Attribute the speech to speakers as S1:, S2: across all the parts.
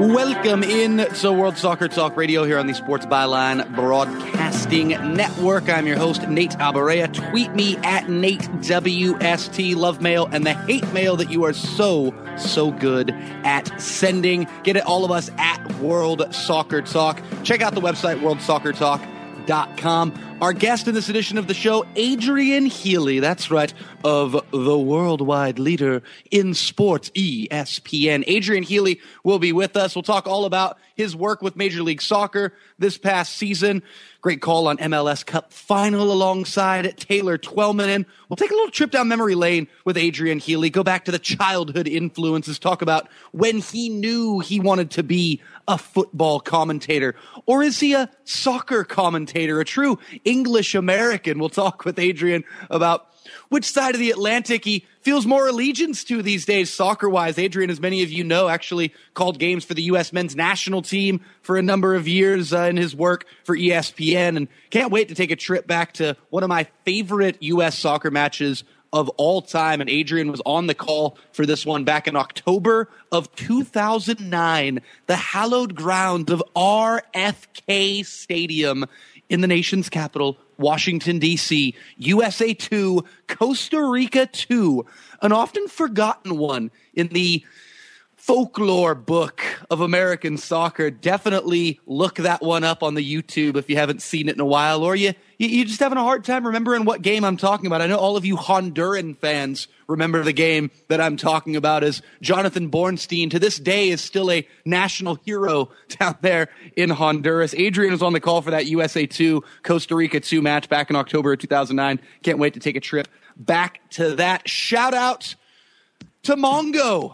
S1: Welcome in to World Soccer Talk Radio here on the Sports Byline Broadcasting Network. I'm your host, Nate Abaurrea. Tweet me at NateWST. Love mail and the hate mail that you are so good at sending. Get it, all of us, at World Soccer Talk. Check out the website, worldsoccertalk.com. Our guest in this edition of the show, Adrian Healy, that's right, of the worldwide leader in sports, ESPN. Adrian Healy will be with us. We'll talk all about his work with Major League Soccer this past season. Great call on MLS Cup final alongside Taylor Twellman. We'll take a little trip down memory lane with Adrian Healy, go back to the childhood influences, talk about when he knew he wanted to be a football commentator. Or is he a soccer commentator, a true English American? We'll talk with Adrian about which side of the Atlantic he feels more allegiance to these days, soccer-wise. Adrian, as many of you know, actually called games for the U.S. men's national team for a number of years in his work for ESPN, and can't wait to take a trip back to one of my favorite U.S. soccer matches of all time. And Adrian was on the call for this one back in October of 2009, the hallowed grounds of RFK Stadium in the nation's capital, Washington, D.C., USA 2, Costa Rica 2, an often forgotten one in the folklore book of American soccer. Definitely look that one up on the YouTube if you haven't seen it in a while, or you're just having a hard time remembering what game I'm talking about. I know all of you Honduran fans remember the game that I'm talking about, as Jonathan Bornstein to this day is still a national hero down there in Honduras. Adrian was on the call for that USA 2, Costa Rica 2 match back in October of 2009. Can't wait to take a trip back to that. Shout out to Mongo,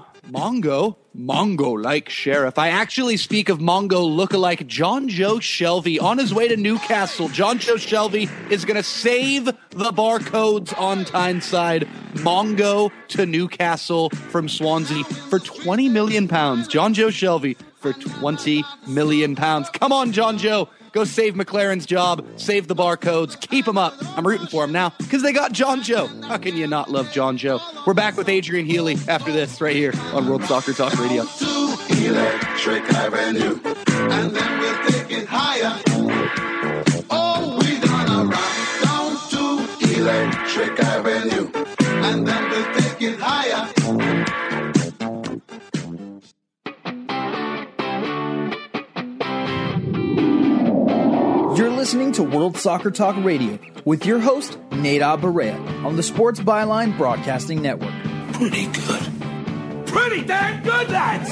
S1: like Sheriff. I actually speak of Mongo lookalike Jonjo Shelvey on his way to Newcastle. Jonjo Shelvey is going to save the barcodes on Tyneside. Mongo to Newcastle from Swansea for £20 million. Jonjo Shelvey for £20 million. Come on, Jonjo. Go save McLaren's job, save the barcodes, keep them up. I'm rooting for him now because they got Jonjo. How can you not love Jonjo? We're back with Adrian Healy after this right here on World Soccer Talk Radio.
S2: Electric Avenue, and then we'll take it higher. Oh, we're gonna rock down to Electric Avenue, and then we'll take it higher.
S3: You're listening to World Soccer Talk Radio with your host, Nate Abaurrea, on the Sports Byline Broadcasting Network.
S2: Pretty good.
S4: Pretty damn good, lads!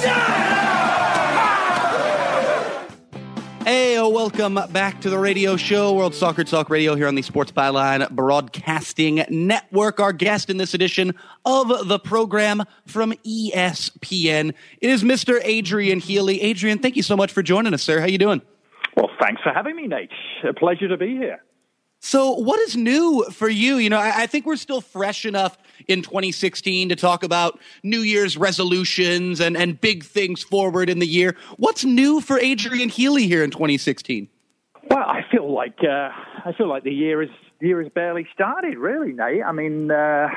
S1: Hey, welcome back to the radio show, World Soccer Talk Radio here on the Sports Byline Broadcasting Network. Our guest in this edition of the program from ESPN is Mr. Adrian Healy. Adrian, thank you so much for joining us, sir. How you doing?
S5: Well, thanks for having me, Nate. A pleasure to be here.
S1: So what is new for you? You know, I think we're still fresh enough in 2016 to talk about New Year's resolutions and big things forward in the year. What's new for Adrian Healy here in 2016?
S5: Well, I feel like the year is barely started, really, Nate. I mean,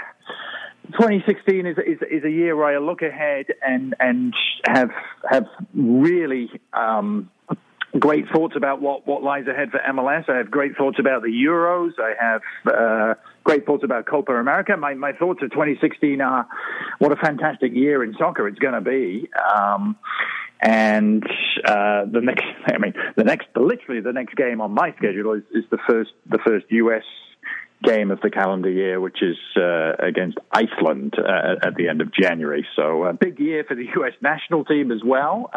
S5: 2016 is a year where I look ahead and have really great thoughts about what lies ahead for MLS. I have great thoughts about the Euros. I have great thoughts about Copa America. My thoughts of 2016 are what a fantastic year in soccer it's going to be. And literally the next game on my schedule is the first US game of the calendar year, which is against Iceland at the end of January. So a big year for the US national team as well.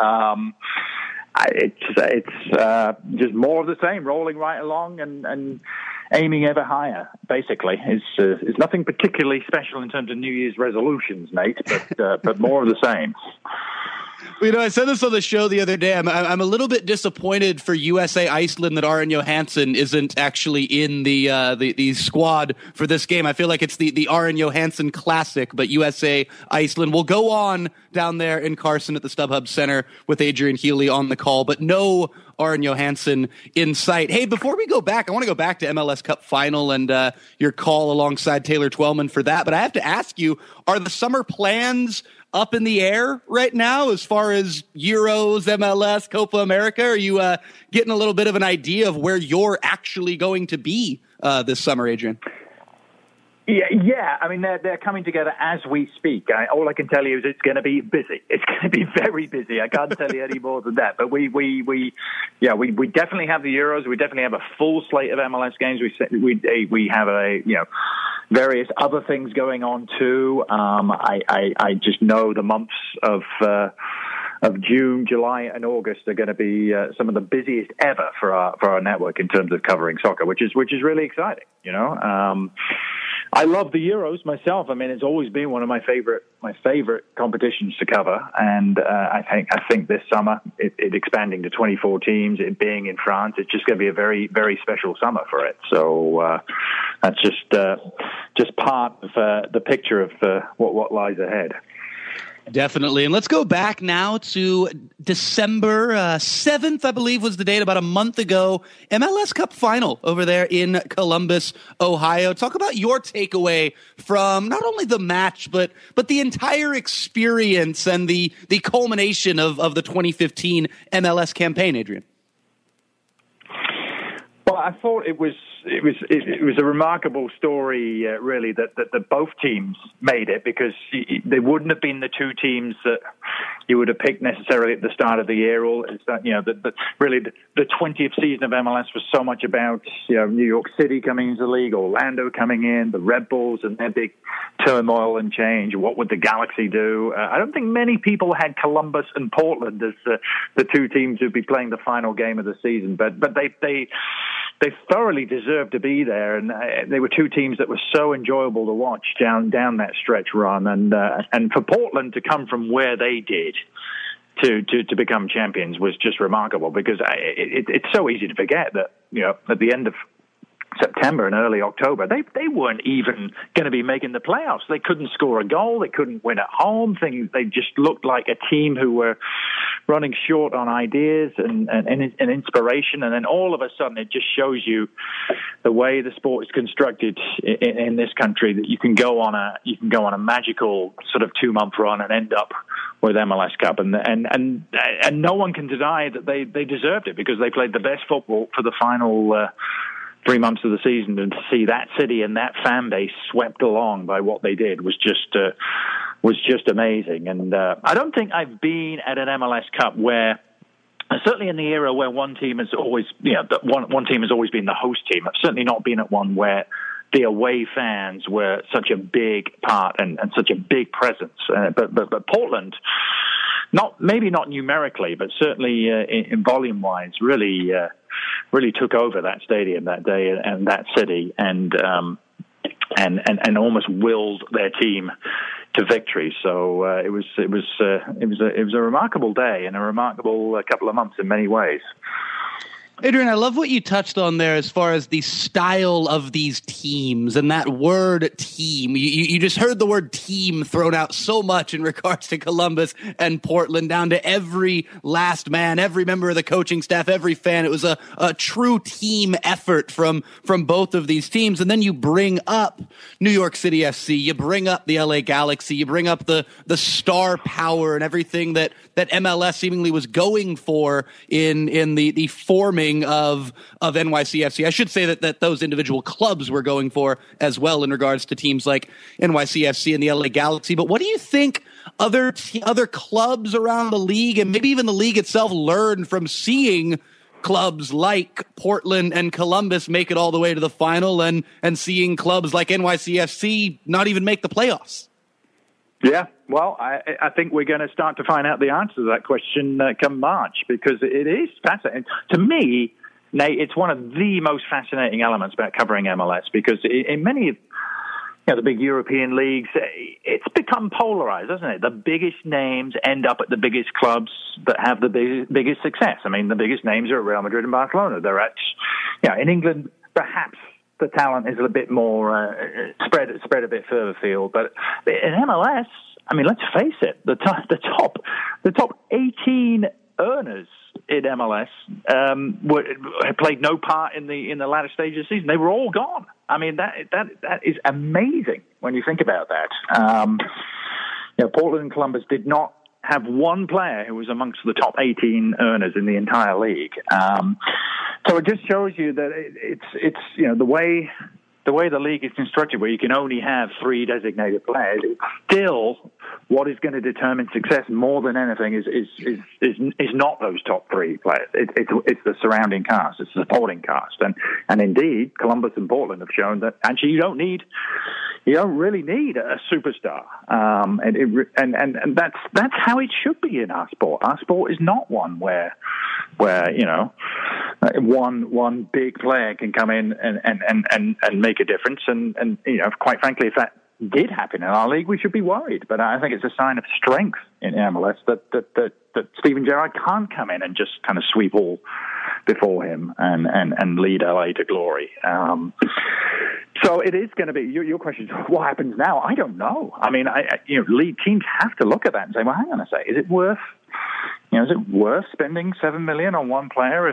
S5: It's just more of the same, rolling right along and aiming ever higher. Basically, it's nothing particularly special in terms of New Year's resolutions, Nate, but more of the same.
S1: You know, I said this on the show the other day. I'm a little bit disappointed for USA Iceland that Aron Johansson isn't actually in the squad for this game. I feel like it's the Aron Johansson Classic, but USA Iceland will go on down there in Carson at the StubHub Center with Adrian Healy on the call, but no Aron Johansson in sight. Hey, before we go back, I want to go back to MLS Cup Final and your call alongside Taylor Twellman for that. But I have to ask you, are the summer plans up in the air right now as far as Euros, MLS, Copa America? Are you getting a little bit of an idea of where you're actually going to be this summer, Adrian?
S5: Yeah. I mean, they're coming together as we speak. All I can tell you is it's going to be busy. It's going to be very busy. I can't tell you any more than that. But we definitely have the Euros. We definitely have a full slate of MLS games. We have various other things going on too. I just know the months of June, July, and August are going to be some of the busiest ever for our network in terms of covering soccer, which is really exciting. I love the Euros myself. I mean, it's always been one of my favorite competitions to cover, and I think this summer it expanding to 24 teams, it being in France, it's just going to be a very, very special summer for it. So that's just part of the picture of what lies ahead.
S1: Definitely. And let's go back now to December 7th, I believe was the date, about a month ago. MLS Cup Final over there in Columbus, Ohio. Talk about your takeaway from not only the match, but the entire experience and the culmination of the 2015 MLS campaign, Adrian.
S5: Well, I thought it was a remarkable story, really, that both teams made it, because they wouldn't have been the two teams that you would have picked necessarily at the start of the year. Really the 20th season of MLS was so much about New York City coming into the league, Orlando coming in, the Red Bulls and their big turmoil and change. What would the Galaxy do? I don't think many people had Columbus and Portland as the two teams who'd be playing the final game of the season, but they thoroughly deserved to be there, and they were two teams that were so enjoyable to watch down that stretch run, and for Portland to come from where they did to become champions was just remarkable, because it's so easy to forget that at the end of September and early October, they weren't even going to be making the playoffs. They couldn't score a goal. They couldn't win at home. They just looked like a team who were running short on ideas and inspiration. And then all of a sudden, it just shows you the way the sport is constructed in this country, that you can go on a magical sort of 2-month run and end up with MLS Cup. And no one can deny that they deserved it, because they played the best football for the final 3 months of the season, and to see that city and that fan base swept along by what they did was just amazing. And I don't think I've been at an MLS Cup where, certainly in the era where one team has always, one team has always been the host team. I've certainly not been at one where the away fans were such a big part and such a big presence. But Portland, maybe not numerically, but certainly in volume-wise, really took over that stadium that day and that city, and almost willed their team to victory. So it was a remarkable day and a remarkable couple of months in many ways.
S1: Adrian, I love what you touched on there as far as the style of these teams and that word team. You just heard the word team thrown out so much in regards to Columbus and Portland, down to every last man, every member of the coaching staff, every fan. It was a true team effort from both of these teams. And then you bring up New York City FC, you bring up the LA Galaxy, you bring up the star power and everything that MLS seemingly was going for in the forming of NYCFC. I should say that those individual clubs were going for as well in regards to teams like NYCFC and the LA Galaxy. But what do you think other clubs around the league, and maybe even the league itself, learned from seeing clubs like Portland and Columbus make it all the way to the final, and seeing clubs like NYCFC not even make the playoffs?
S5: Yeah, well, I think we're going to start to find out the answer to that question come March, because it is fascinating. To me, Nate, it's one of the most fascinating elements about covering MLS, because in many of the big European leagues, it's become polarized, hasn't it? The biggest names end up at the biggest clubs that have the biggest success. I mean, the biggest names are at Real Madrid and Barcelona. They're at, in England, perhaps the talent is a bit more spread a bit further field. But in MLS, I mean, let's face it, the top 18 earners in in MLS had played no part in the latter stage of the season. They were all gone. I mean, that is amazing when you think about that. Portland and Columbus did not have one player who was amongst the top 18 earners in the entire league. So it just shows you that it's the way the league is constructed, where you can only have 3 designated players. It's still what is going to determine success more than anything is not those top 3 players. It's the surrounding cast, it's the supporting cast, and indeed Columbus and Portland have shown that actually you don't really need a superstar, and that's how it should be in our sport. Our sport is not one where one big player can come in and make a difference. And quite frankly, if that did happen in our league, we should be worried. But I think it's a sign of strength in MLS that Steven Gerrard can't come in and just kind of sweep all before him and lead LA to glory. So it is going to be, your question is, what happens now? I don't know. I mean, league teams have to look at that and say, well, hang on a sec, is it worth spending $7 million on one player?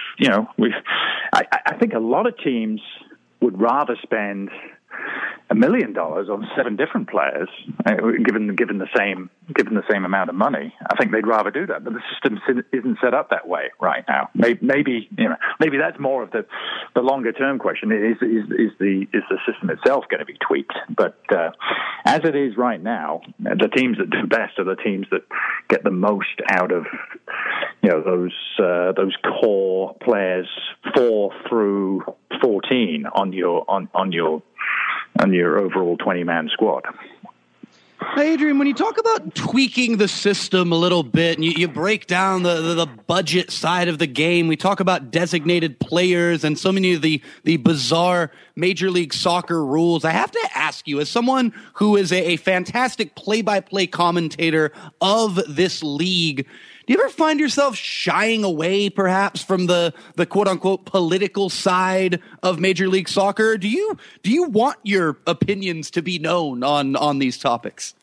S5: I think a lot of teams would rather spend $1 million on 7 different players, given the same amount of money. I think they'd rather do that, but the system isn't set up that way right now. Maybe that's more of the longer term question. Is the system itself going to be tweaked? But as it is right now, the teams that do best are the teams that get the most out of those core players 4 through 14 on your overall 20-man squad.
S1: Hey, Adrian, when you talk about tweaking the system a little bit and you break down the budget side of the game, we talk about designated players and so many of the bizarre Major League Soccer rules. I have to ask you, as someone who is a fantastic play-by-play commentator of this league, do you ever find yourself shying away, perhaps, from the quote-unquote political side of Major League Soccer? Do you want your opinions to be known on these topics?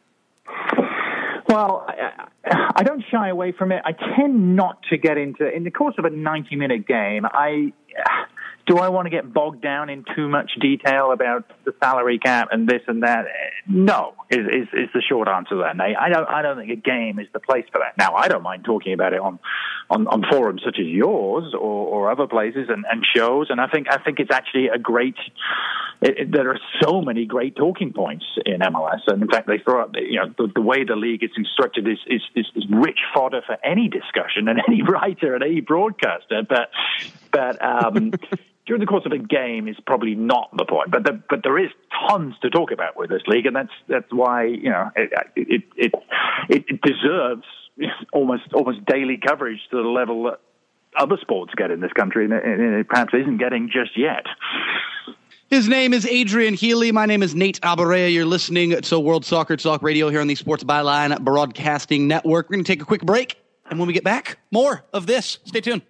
S5: Well, I don't shy away from it. I tend not to get into, in the course of a 90-minute game, do I want to get bogged down in too much detail about the salary cap and this and that? No, is the short answer to that, Nate. I don't think a game is the place for that. Now, I don't mind talking about it on forums such as yours or other places and shows, and I think it's actually a great. There are so many great talking points in MLS, and in fact, they throw up. The way the league is constructed is rich fodder for any discussion and any writer and any broadcaster, but. During the course of a game is probably not the point, but there is tons to talk about with this league, and that's why it deserves almost daily coverage to the level that other sports get in this country, and it perhaps isn't getting just yet.
S1: His name is Adrian Healy. My name is Nate Abaurrea. You're listening to World Soccer Talk Radio here on the Sports Byline Broadcasting Network. We're going to take a quick break, and when we get back, more of this. Stay tuned.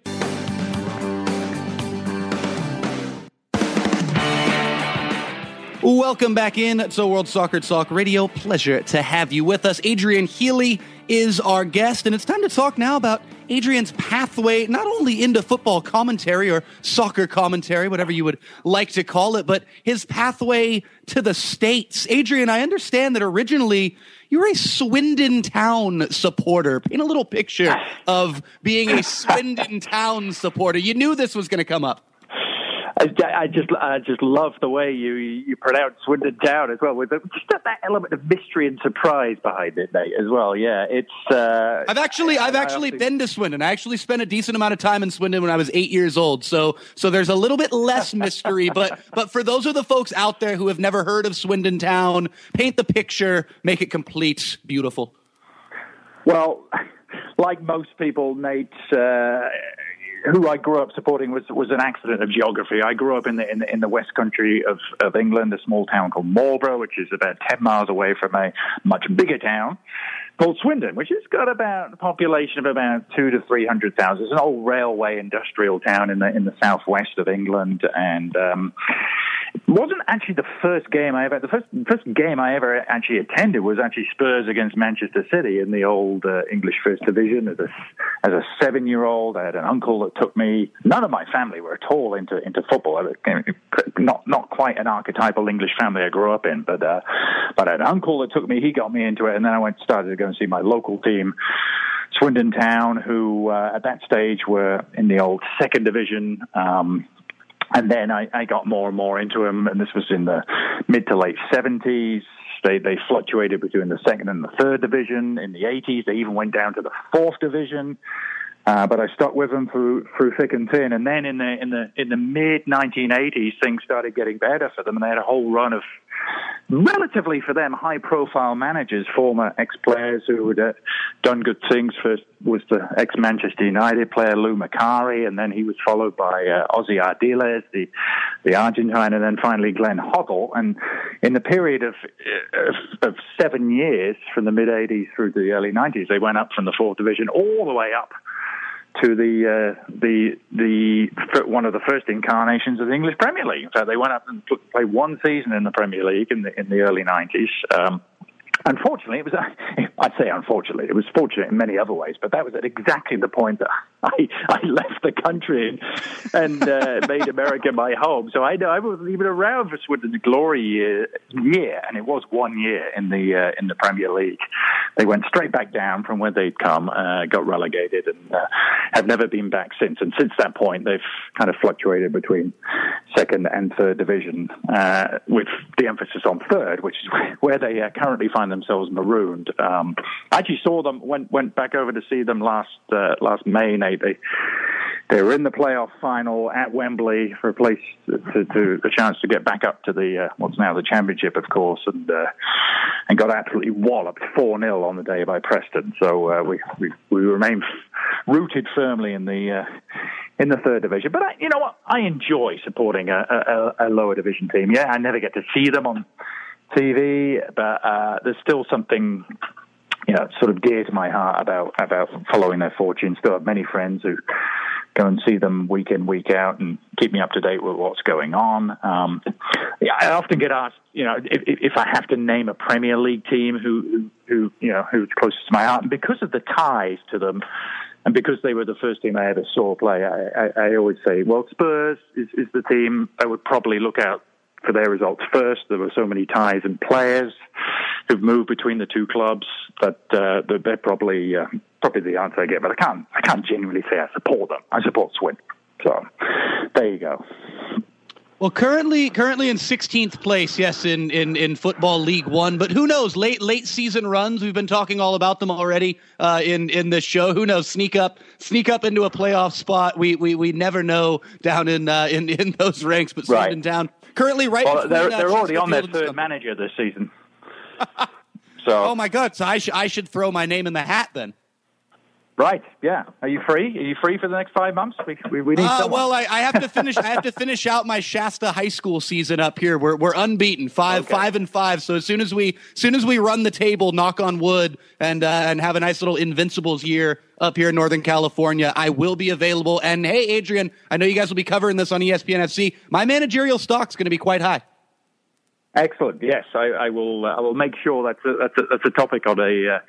S1: Welcome back in to World Soccer Talk Radio. Pleasure to have you with us. Adrian Healy is our guest, and it's time to talk now about Adrian's pathway, not only into football commentary or soccer commentary, whatever you would like to call it, but his pathway to the States. Adrian, I understand that originally you were a Swindon Town supporter. Paint a little picture of being a Swindon Town supporter. You knew this was going to come up.
S5: I just love the way you pronounce Swindon Town as well, with just that element of mystery and surprise behind it, Nate, as well. Yeah, it's. I've
S1: actually been to Swindon. I actually spent a decent amount of time in Swindon when I was 8 years old. So there's a little bit less mystery, but for those of the folks out there who have never heard of Swindon Town, paint the picture, make it complete, beautiful. Well,
S5: like most people, Nate. Who I grew up supporting was an accident of geography. I grew up in the West Country of England, a small town called Marlborough, which is about 10 miles away from a much bigger town called Swindon, which has got about a population of about 200,000 to 300,000. It's an old railway industrial town in the southwest of England, and It wasn't actually the first game I ever. The first game I ever actually attended was actually Spurs against Manchester City in the old English First Division. As a 7-year-old, I had an uncle that took me. None of my family were at all into football. Not quite an archetypal English family I grew up in, but I had an uncle that took me. He got me into it, and then I started to go and see my local team, Swindon Town, who at that stage were in the old second division. And then I got more and more into them, and this was in the mid to late 70s. They fluctuated between the second and the third division. In the 80s, they even went down to the fourth division. But I stuck with them through thick and thin. And then in the mid 1980s, things started getting better for them, and they had a whole run of relatively, for them, high-profile managers, former ex-players who had done good things. First was the ex-Manchester United player Lou Macari, and then he was followed by Ozzy Ardiles, the Argentine, and then finally Glenn Hoddle. And in the period of 7 years, from the mid-80s through to the early 90s, they went up from the fourth division all the way up to the one of the first incarnations of the English Premier League. In fact, they went up and played one season in the Premier League in the early 90s. Unfortunately, I'd say unfortunately, it was fortunate in many other ways, but that was at exactly the point that I left the country and made America my home. So I wasn't even around for Swindon's glory year, and it was 1 year in the Premier League. They went straight back down from where they'd come, got relegated, and have never been back since. And since that point, they've kind of fluctuated between second and third division, with the emphasis on third, which is where they currently find themselves marooned. I actually saw them, went back over to see them last May. They were in the playoff final at Wembley for a chance to get back up to the what's now the Championship, of course, and got absolutely walloped 4-0 on the day by Preston. So we remain rooted firmly in the third division. But you know what? I enjoy supporting a lower division team. Yeah, I never get to see them on TV, but there's still something, sort of dear to my heart about following their fortunes. Still have many friends who go and see them week in, week out, and keep me up to date with what's going on. I often get asked, if I have to name a Premier League team who's closest to my heart, and because of the ties to them, and because they were the first team I ever saw play, I always say, well, Spurs is the team I would probably look out for their results first. There were so many ties and players who've moved between the two clubs that they're probably the answer I get. But I can't genuinely say I support them. I support Swindon. So there you go.
S1: Well, currently in 16th place, yes, in Football League One, but who knows? Late season runs, we've been talking all about them already in this show. Who knows? Sneak up into a playoff spot. We never know down in those ranks. But Swindon Town currently right.
S5: Well, they're already on their third manager this season. So
S1: oh my God! So I should throw my name in the hat then.
S5: Right. Yeah. Are you free? Are you free for the next 5 months? We need someone.
S1: Well, I have to finish. I have to finish out my Shasta High School season up here. We're unbeaten, 5-5. So as soon as we run the table, knock on wood, and have a nice little Invincibles year up here in Northern California, I will be available. And hey, Adrian, I know you guys will be covering this on ESPN FC. My managerial stock's going to be quite high.
S5: Excellent. Yes, I will make sure that's a topic on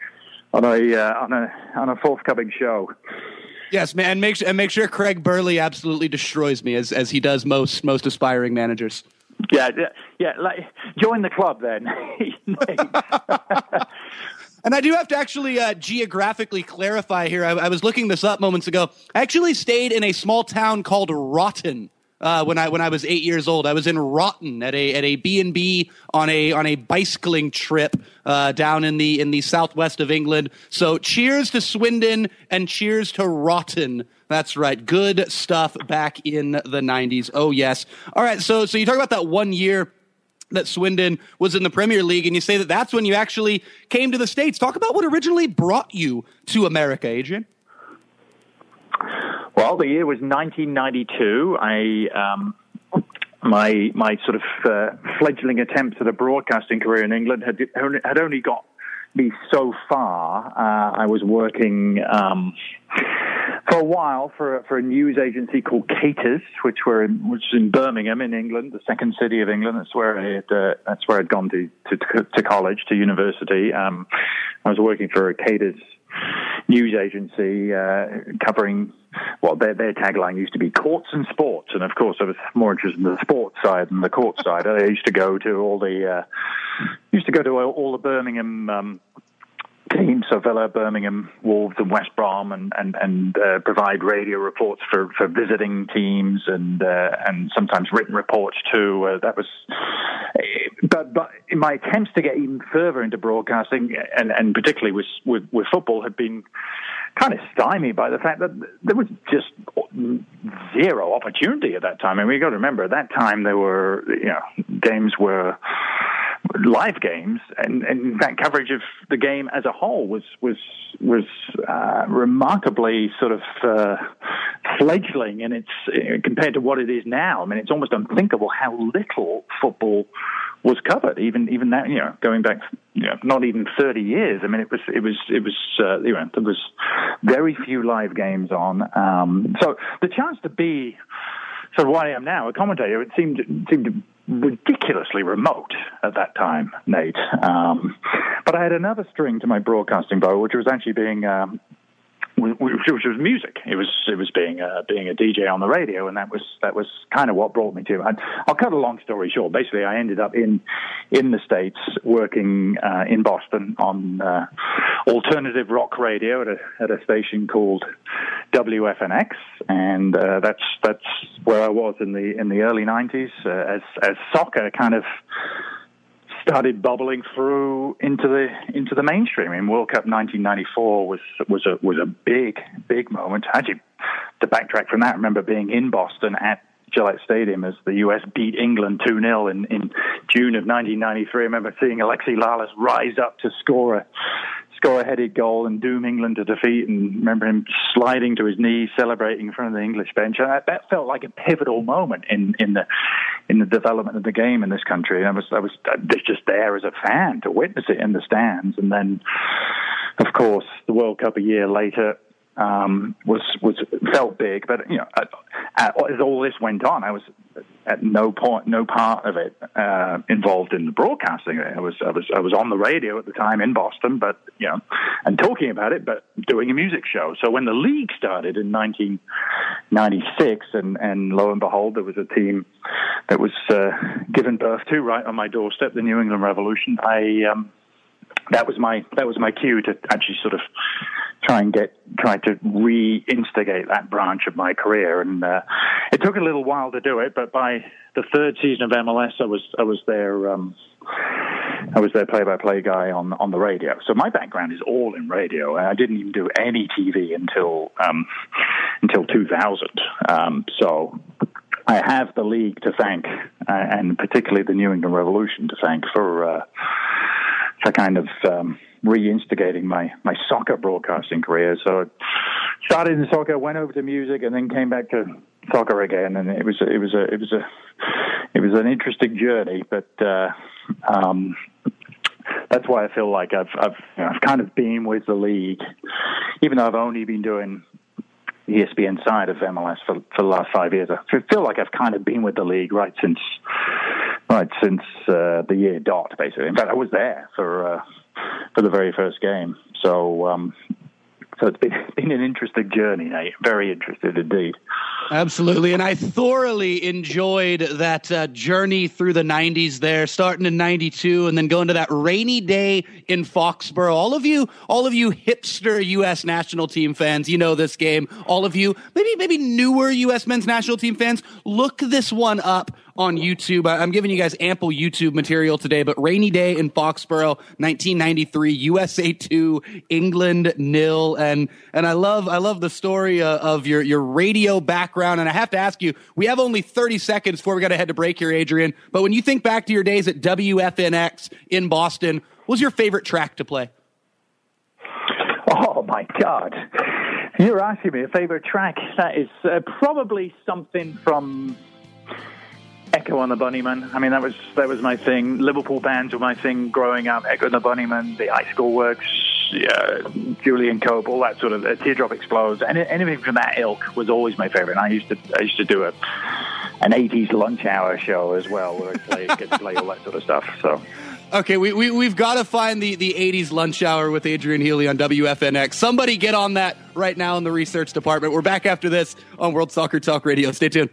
S5: a forthcoming show.
S1: Yes, man, and make sure Craig Burley absolutely destroys me as he does most aspiring managers.
S5: Yeah. Join the club then.
S1: And I do have to actually geographically clarify here. I was looking this up moments ago. I actually stayed in a small town called Rotten. When I was 8 years old, I was in Rotten at a B&B on a bicycling trip down in the southwest of England. So cheers to Swindon and cheers to Rotten. That's right, good stuff back in the 90s. Oh yes. All right. So you talk about that 1 year that Swindon was in the Premier League, and you say that's when you actually came to the States. Talk about what originally brought you to America, Adrian.
S5: Well, the year was 1992. My sort of fledgling attempts at a broadcasting career in England had only got me so far. I was working for a while for a news agency called Caters, which was in Birmingham in England, the second city of England. That's where I'd gone to college, to university. I was working for a Caters news agency covering, well, their tagline used to be courts and sports, and of course I was more interested in the sports side than the court side. I used to go to all the Birmingham teams, so Villa, Birmingham, Wolves, and West Brom, and provide radio reports for visiting teams and sometimes written reports too. That was, but in my attempts to get even further into broadcasting, and particularly with football, had been kind of stymied by the fact that there was just zero opportunity at that time. And we've got to remember, at that time there were, games were live games, and in fact coverage of the game as a whole was remarkably sort of fledgling, and it's compared to what it is now. I mean, it's almost unthinkable how little football was covered, even that, going back, not even 30 years. I mean, it was there was very few live games on. So the chance to be sort of what I am now, a commentator, it seemed ridiculously remote at that time, Nate. But I had another string to my broadcasting bow, which was actually which was music. It was being a DJ on the radio, and that was kind of what brought me to it. I'll cut a long story short. Basically, I ended up in the States working in Boston on alternative rock radio at a station called WFNX, and that's where I was in the early 90s as soccer kind of started bubbling through into the mainstream. I mean, World Cup 1994 was a big moment. Actually, to backtrack from that, I remember being in Boston at Gillette Stadium as the US beat England 2-0 in June of 1993. I remember seeing Alexi Lalas rise up to score a headed goal and doom England to defeat, and remember him sliding to his knees, celebrating in front of the English bench. And that felt like a pivotal moment in the development of the game in this country. And I was just there as a fan to witness it in the stands. And then, of course, the World Cup a year later felt big, but as all this went on, I was at no part of it involved in the broadcasting. I was on the radio at the time in Boston, but and talking about it, but doing a music show. So when the league started in 1996, and lo and behold, there was a team that was given birth to right on my doorstep, the New England Revolution. That was my cue to actually sort of try to reinstigate that branch of my career, and it took a little while to do it. But by the third season of MLS, I was their play-by-play guy on the radio. So my background is all in radio, and I didn't even do any TV until 2000. So I have the league to thank, and particularly the New England Revolution to thank for kind of reinstigating my soccer broadcasting career. So I started in soccer, went over to music, and then came back to soccer again. And it was an interesting journey, but that's why I feel like I've kind of been with the league, even though I've only been doing the ESPN side of MLS for the last 5 years. I feel like I've kind of been with the league right since the year dot, basically. In fact, I was there for the very first game. So it's been an interesting journey, Nate. Very interested indeed.
S1: Absolutely, and I thoroughly enjoyed that journey through the 90s there, starting in 92 and then going to that rainy day in Foxborough. All of you hipster U.S. national team fans, you know this game. All of you, maybe newer U.S. men's national team fans, look this one up on YouTube. I'm giving you guys ample YouTube material today, but rainy day in Foxborough, 1993, USA 2, England 0, and I love the story of your radio background. And I have to ask you, we have only 30 seconds before we got to head to break here, Adrian. But when you think back to your days at WFNX in Boston, what was your favorite track to play?
S5: Oh my God! You're asking me a favorite track. That is probably something from Echo and the Bunnymen. I mean, that was my thing. Liverpool bands were my thing growing up. Echo and the Bunnymen, the High School Works, Julian Cope, all that sort of Teardrop Explodes, and anything from that ilk was always my favorite. And I used to do an 80s lunch hour show as well, where I get to play all that sort of stuff. So.
S1: Okay, we've got to find the 80s lunch hour with Adrian Healy on WFNX. Somebody get on that right now in the research department. We're back after this on World Soccer Talk Radio. Stay tuned.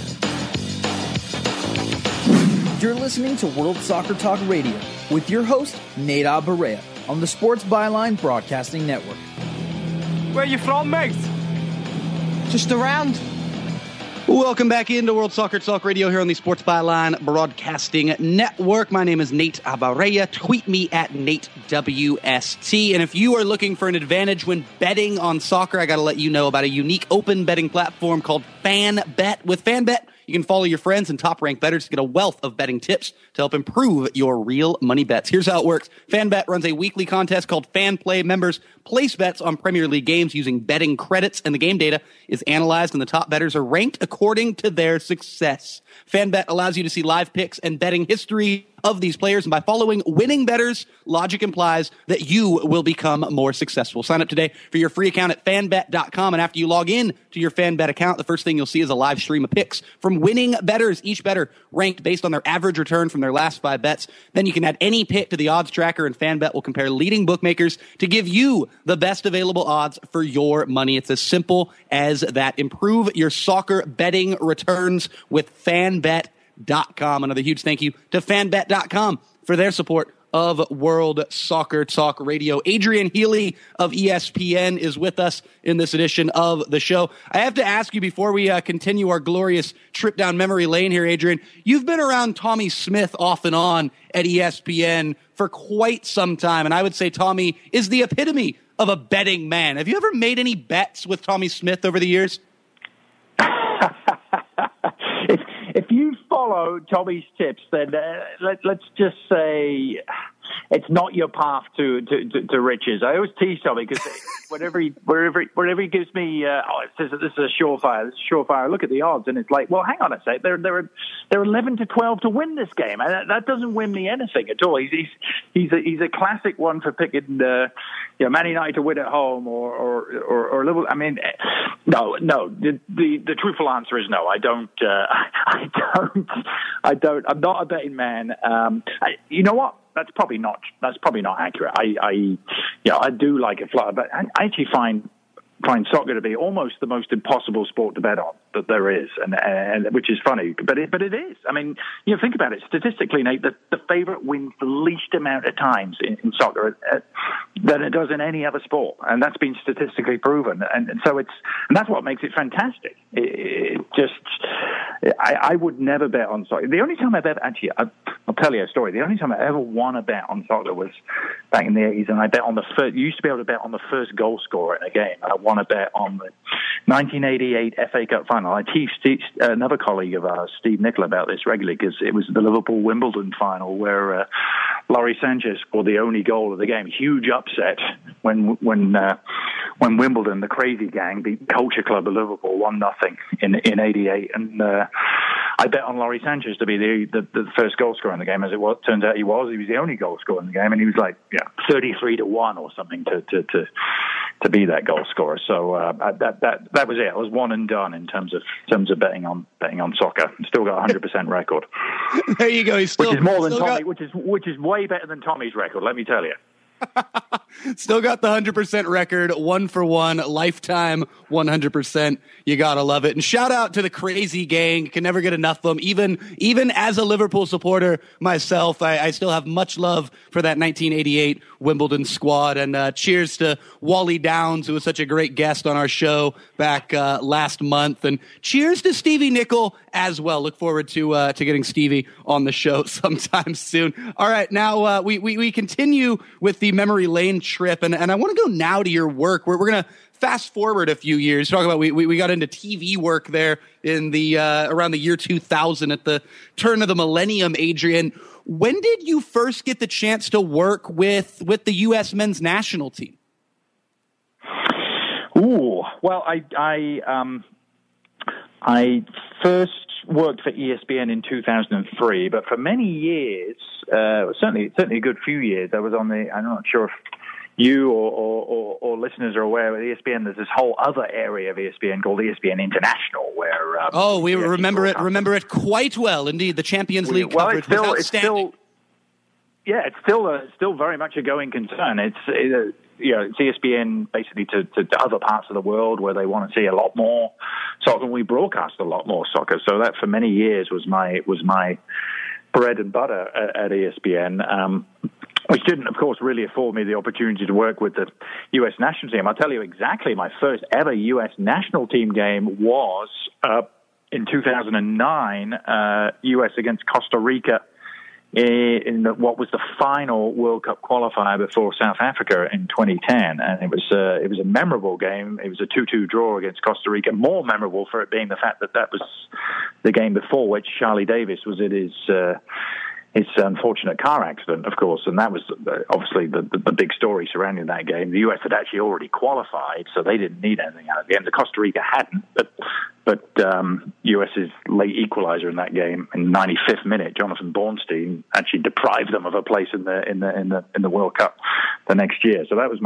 S3: You're listening to World Soccer Talk Radio with your host, Nate Barea, on the Sports Byline Broadcasting Network.
S4: Where you from, mate?
S6: Just around.
S1: Welcome back into World Soccer Talk Radio here on the Sports Byline Broadcasting Network. My name is Nate Barea. Tweet me at NateWST. And if you are looking for an advantage when betting on soccer, I got to let you know about a unique open betting platform called FanBet. With FanBet, you can follow your friends and top-ranked bettors to get a wealth of betting tips to help improve your real money bets. Here's how it works. FanBet runs a weekly contest called Fan Play. Members place bets on Premier League games using betting credits, and the game data is analyzed, and the top bettors are ranked according to their success. FanBet allows you to see live picks and betting history of these players, and by following winning bettors, logic implies that you will become more successful. Sign up today for your free account at fanbet.com, and after you log in to your FanBet account, the first thing you'll see is a live stream of picks from winning bettors, each bettor ranked based on their average return from their last 5 bets. Then you can add any pick to the odds tracker, and FanBet will compare leading bookmakers to give you the best available odds for your money. It's as simple as that. Improve your soccer betting returns with FanBet.com. Another huge thank you to FanBet.com for their support of World Soccer Talk Radio. Adrian Healy of ESPN is with us in this edition of the show. I have to ask you before we continue our glorious trip down memory lane here, Adrian, you've been around Tommy Smith off and on at ESPN for quite some time, and I would say Tommy is the epitome of a betting man. Have you ever made any bets with Tommy Smith over the years?
S5: If you follow Tommy's tips, then let's just say it's not your path to riches. I always tease Tommy because whenever he gives me, it says that this is a surefire. This is surefire. I look at the odds and it's like, well, hang on a sec. They're 11 to 12 to win this game, and that doesn't win me anything at all. He's a classic one for picking Man United to win at home or Liverpool. I mean, no. The truthful answer is no. I don't. I'm not a betting man. You know what? That's probably not accurate. I do like a flutter, but I actually find soccer to be almost the most impossible sport to bet on that there is, and which is funny, but it is. I mean, think about it. Statistically, Nate, the favorite wins the least amount of times in soccer than it does in any other sport, and that's been statistically proven. And so that's what makes it fantastic. I would never bet on soccer. The only time I've ever I'll tell you a story. The only time I ever won a bet on soccer was back in the 80s, and I bet on the first. You used to be able to bet on the first goal scorer in a game. I won a bet on the 1988 FA Cup final. I teased another colleague of ours, Steve Nicola, about this regularly because it was the Liverpool-Wimbledon final where Laurie Sanchez scored the only goal of the game. Huge upset when Wimbledon, the crazy gang, beat Culture Club of Liverpool 1-0 in '88, and I bet on Laurie Sanchez to be the first goal scorer in the game. As it was, turns out he was the only goal scorer in the game, and he was like 33 to 1 or something to be that goal scorer. So that was it. It was one and done in terms of betting on soccer. Still got 100% record.
S1: There you go.
S5: Which is more than Tommy. Which is way better than Tommy's record. Let me tell you.
S1: Still got the 100% record, 1 for 1, lifetime 100%. You gotta love it. And shout out to the crazy gang. Can never get enough of them. Even as a Liverpool supporter myself, I still have much love for that 1988 Wimbledon squad. And cheers to Wally Downs, who was such a great guest on our show back last month. And cheers to Stevie Nicol as well. Look forward to getting Stevie on the show sometime soon. All right, now we continue with the memory lane trip, and I want to go now to your work. We're going to fast forward a few years. Talk about we got into TV work there in the around the year 2000 at the turn of the millennium. Adrian, when did you first get the chance to work with the U.S. men's national team?
S5: Ooh, well, I first worked for ESPN in 2003, but for many years, certainly a good few years, I was on I'm not sure if you or listeners are aware of ESPN, there's this whole other area of ESPN called ESPN International, where
S1: we remember it quite well. Indeed, the Champions League coverage was outstanding.
S5: It's still very much a going concern. It's ESPN basically to other parts of the world where they want to see a lot more soccer, and we broadcast a lot more soccer. So that for many years was my bread and butter at ESPN. Which didn't, of course, really afford me the opportunity to work with the U.S. national team. I'll tell you exactly, my first ever U.S. national team game was in 2009, U.S. against Costa Rica in what was the final World Cup qualifier before South Africa in 2010. And it was a memorable game. It was a 2-2 draw against Costa Rica. More memorable for it being the fact that was the game before which Charlie Davis was in his unfortunate car accident, of course, and that was obviously the big story surrounding that game. The U.S. had actually already qualified, so they didn't need anything out of the game. The Costa Rica hadn't, but U.S.'s late equalizer in that game in the 95th minute, Jonathan Bornstein, actually deprived them of a place in the World Cup the next year. So that was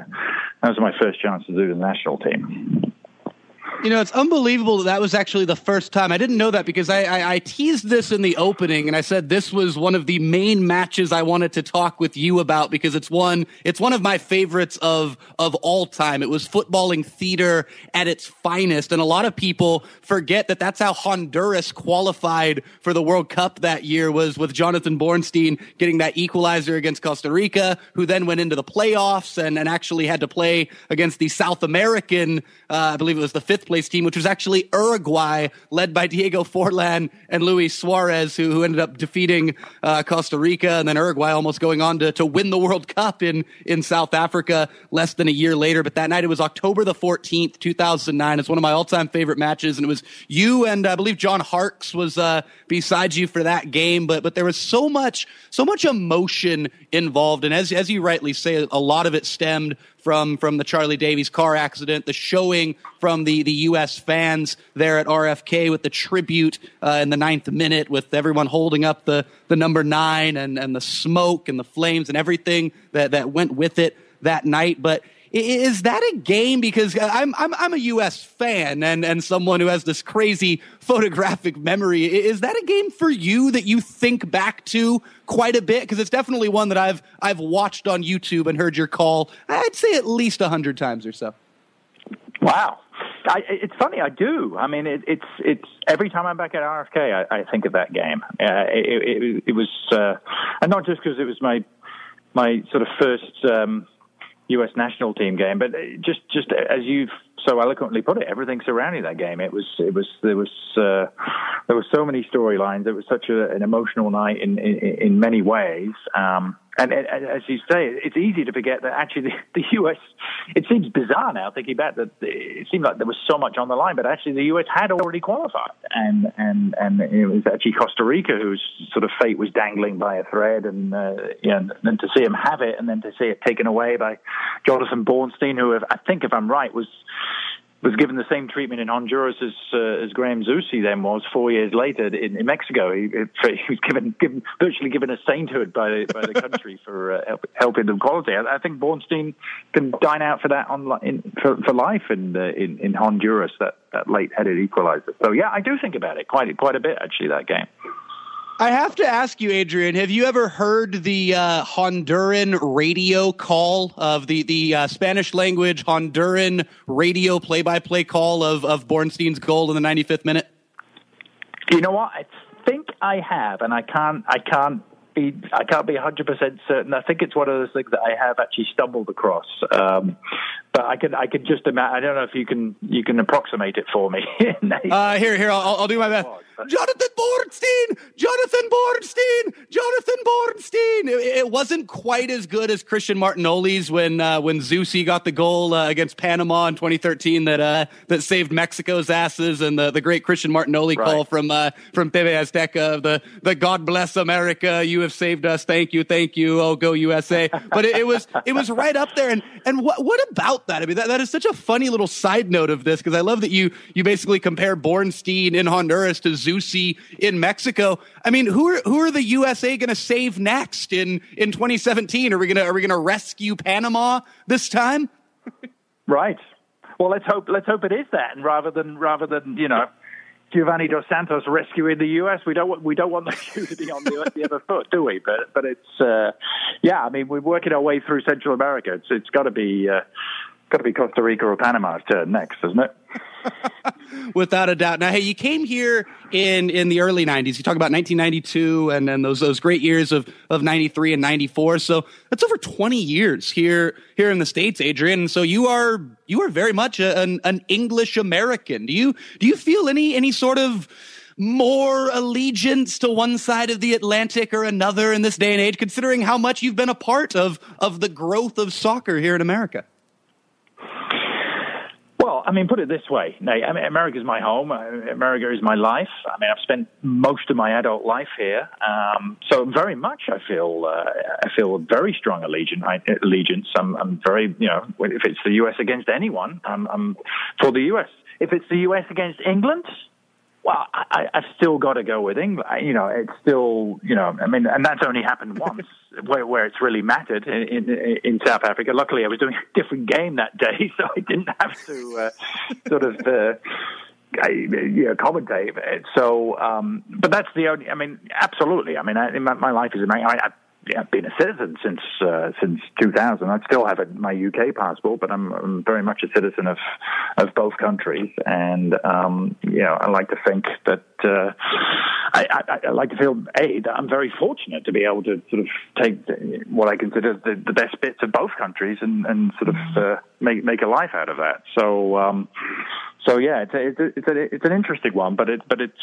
S5: my first chance to do the national team.
S1: You know, it's unbelievable that was actually the first time. I didn't know that because I teased this in the opening, and I said this was one of the main matches I wanted to talk with you about because it's one of my favorites of all time. It was footballing theater at its finest, and a lot of people forget that that's how Honduras qualified for the World Cup that year, was with Jonathan Bornstein getting that equalizer against Costa Rica, who then went into the playoffs and actually had to play against the South American, I believe it was the fifth place team, which was actually Uruguay, led by Diego Forlan and Luis Suarez, who ended up defeating Costa Rica, and then Uruguay almost going on to win the World Cup in South Africa less than a year later. But that night, it was October the 14th, 2009. It's one of my all-time favorite matches, and it was you and I believe John Harkes was beside you for that game. But there was so much emotion involved, and as you rightly say, a lot of it stemmed from the Charlie Davies car accident, the showing from the U.S. fans there at RFK with the tribute in the 9th minute, with everyone holding up the number 9 and the smoke and the flames and everything that went with it that night. But is that a game? Because I'm a U.S. fan and someone who has this crazy photographic memory. Is that a game for you that you think back to quite a bit? Because it's definitely one that I've watched on YouTube and heard your call, I'd say at least 100 times or so.
S5: Wow. It's funny, I do. I mean, it's every time I'm back at RFK, I think of that game. It was, and not just because it was my sort of first U.S. national team game, but just as you've so eloquently put it, everything surrounding that game. There was so many storylines. It was such an emotional night in many ways. And as you say, it's easy to forget that actually the U.S. It seems bizarre now thinking back that it seemed like there was so much on the line, but actually the U.S. had already qualified, and it was actually Costa Rica whose sort of fate was dangling by a thread, and then to see him have it, and then to see it taken away by Jonathan Bornstein, who I think, if I'm right, was given the same treatment in Honduras as Graham Zusi then was 4 years later in Mexico. He was virtually given a sainthood by the country for helping them quality. I think Bornstein can dine out for that for life in Honduras, that late-headed equalizer. So yeah, I do think about it quite a bit actually, that game.
S1: I have to ask you, Adrian, have you ever heard the Honduran radio call of the Spanish language Honduran radio play-by-play call of Bornstein's goal in the 95th minute?
S5: You know what? I think I have, and I can't be 100% certain. I think it's one of those things that I have actually stumbled across. But I could just imagine. I don't know if you can approximate it for me.
S1: Here, I'll do my best. Jonathan Bornstein! It wasn't quite as good as Christian Martinoli's when Zusi got the goal against Panama in 2013 that saved Mexico's asses, and the great Christian Martinoli call from TV Azteca, the God bless America, you have saved us, thank you, oh go USA. But it was right up there, and what about that? I mean, that is such a funny little side note of this, because I love that you basically compare Bornstein in Honduras to Zusi in Mexico. I mean, who are the USA going to save next in 2017? Are we going to rescue Panama this time?
S5: Right. Well, let's hope it is that, and rather than Giovanni Dos Santos rescuing the U.S., we don't want the shoe to be on the other foot, do we? But it's I mean, we're working our way through Central America. It's got to be Costa Rica or Panama's turn next, isn't it?
S1: Without a doubt. Now, hey, you came here in the early 90s. You talk about 1992 and then those great years of 93 and 94. So that's over 20 years here in the States, Adrian. And so you are very much an English American. Do you feel any sort of more allegiance to one side of the Atlantic or another in this day and age, considering how much you've been a part of the growth of soccer here in America?
S5: Well, I mean, put it this way, Nate. I mean, America's my home. America is my life. I mean, I've spent most of my adult life here, so very much I feel a very strong allegiance. I'm very, if it's the U.S. against anyone, I'm for the U.S. If it's the U.S. against England, well, I've still got to go with England. It's still, I mean, and that's only happened once where it's really mattered in South Africa. Luckily, I was doing a different game that day, so I didn't have to commentate. So, but that's the only, I mean, absolutely. I mean, my life is amazing. I've been a citizen since 2000. I still have my UK passport, but I'm very much a citizen of both countries. And I like to think that I like to feel that I'm very fortunate to be able to sort of take what I consider the best bits of both countries and sort of make a life out of that. So yeah, it's an interesting one, but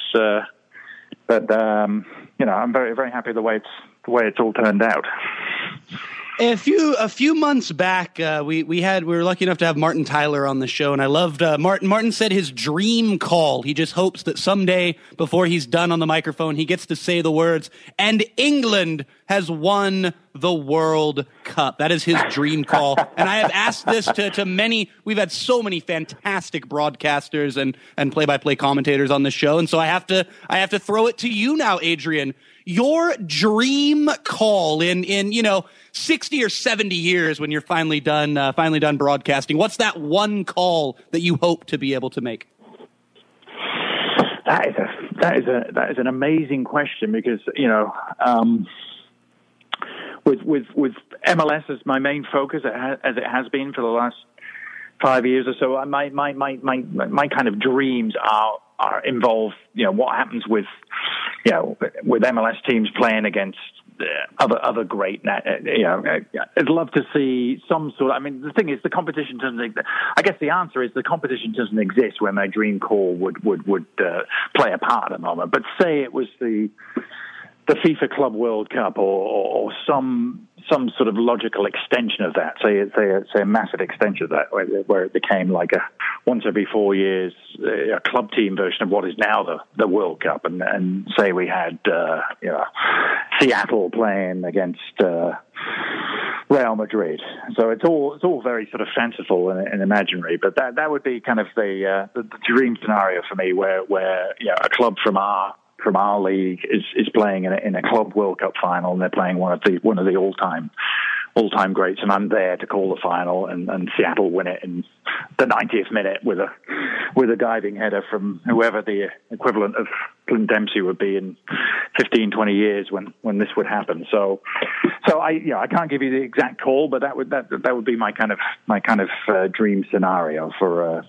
S5: I'm very, very happy the way it's all turned out.
S1: A few months back, we were lucky enough to have Martin Tyler on the show, and I loved Martin. Martin said his dream call. He just hopes that someday, before he's done on the microphone, he gets to say the words, "And England has won the World Cup." That is his dream call. And I have asked this to many. We've had so many fantastic broadcasters and play-by-play commentators on the show, and so I have to throw it to you now, Adrian. Your dream call in 60 or 70 years when you're finally done broadcasting. What's that one call that you hope to be able to make?
S5: That is an amazing question because with MLS as my main focus as it has been for the last 5 years or so, my kind of dreams are involve what happens with MLS teams playing against other great. I'd love to see some sort of. I mean, the thing is, the competition doesn't. I guess the answer is the competition doesn't exist where my dream call would play a part at the moment. But say it was the FIFA Club World Cup or some sort of logical extension of that. Say a massive extension of that, where it became like a once every 4 years a club team version of what is now the World Cup, and say we had Seattle playing against Real Madrid. So it's all very sort of fanciful and imaginary, but that would be kind of the dream scenario for me, where a club from our league is playing in a Club World Cup final, and they're playing one of the all-time greats, and I'm there to call the final, and Seattle win it in the 90th minute with a diving header from whoever the equivalent of Clint Dempsey would be in 15, 20 years when this would happen. So I can't give you the exact call, but that would be my kind of dream scenario for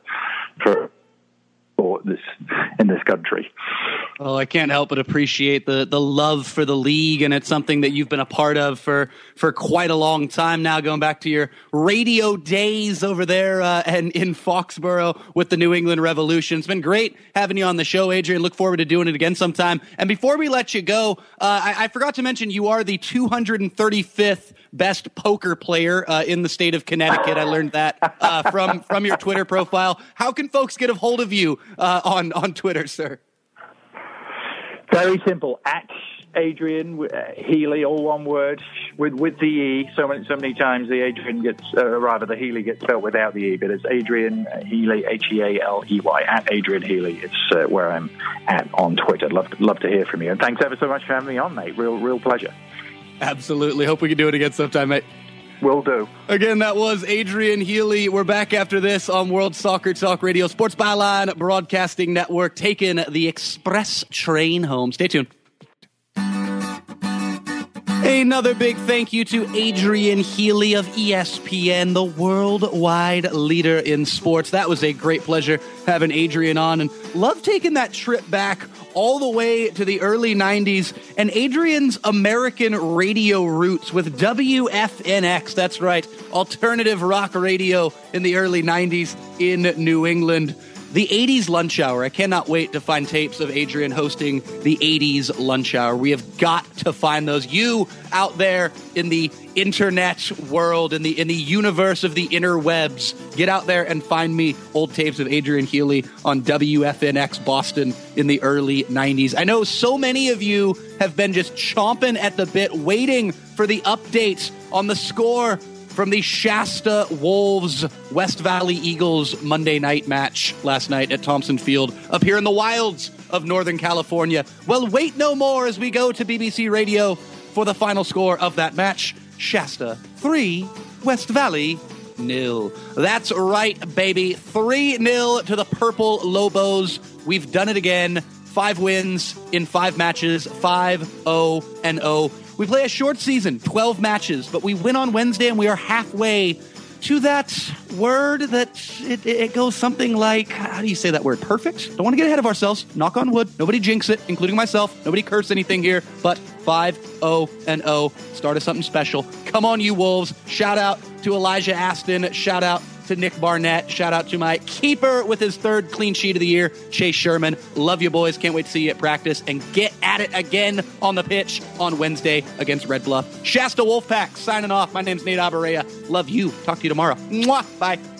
S5: this in this country.
S1: Oh, I can't help but appreciate the love for the league, and it's something that you've been a part of for quite a long time now, going back to your radio days over there and in Foxborough with the New England Revolution. It's been great having you on the show, Adrian. Look forward to doing it again sometime. And before we let you go, I forgot to mention you are the 235th best poker player in the state of Connecticut. I learned that from your Twitter profile. How can folks get a hold of you on Twitter, sir?
S5: Very simple. At Adrian Healy, all one word. with the E. So many times the Adrian gets, rather the Healy gets spelled without the E, but it's Adrian Healy, Healey, at Adrian Healy. It's where I'm at on Twitter. Love to hear from you. And thanks ever so much for having me on, mate. Real pleasure.
S1: Absolutely. Hope we can do it again sometime, mate.
S5: Will do.
S1: Again, that was Adrian Healy. We're back after this on World Soccer Talk Radio, Sports Byline Broadcasting Network, taking the express train home. Stay tuned. Another big thank you to Adrian Healy of ESPN, the worldwide leader in sports. That was a great pleasure having Adrian on, and love taking that trip back all the way to the early 90s and Adrian's American radio roots with WFNX. That's right, alternative rock radio in the early 90s in New England. The 80s lunch hour. I cannot wait to find tapes of Adrian hosting the 80s lunch hour. We have got to find those. You out there in the internet world, in the universe of the interwebs, get out there and find me old tapes of Adrian Healy on WFNX Boston in the early 90s. I know so many of you have been just chomping at the bit, waiting for the updates on the score from the Shasta Wolves West Valley Eagles Monday night match last night at Thompson Field up here in the wilds of Northern California. Well, wait no more as we go to BBC Radio for the final score of that match. Shasta 3, West Valley 0. That's right, baby. 3-0 to the Purple Lobos. We've done it again. 5 wins in 5 matches, 5-0-0. We play a short season, 12 matches, but we win on Wednesday and we are halfway to that word that it goes something like, how do you say that word? Perfect? Don't want to get ahead of ourselves. Knock on wood. Nobody jinx it, including myself. Nobody curse anything here, but 5-0-0. Start of something special. Come on, you Wolves. Shout out to Elijah Aston. Shout out to Nick Barnett. Shout out to my keeper with his 3rd clean sheet of the year, Chase Sherman. Love you, boys. Can't wait to see you at practice and get at it again on the pitch on Wednesday against Red Bluff. Shasta Wolfpack signing off. My name's Nate Abaurrea. Love you. Talk to you tomorrow. Mwah. Bye.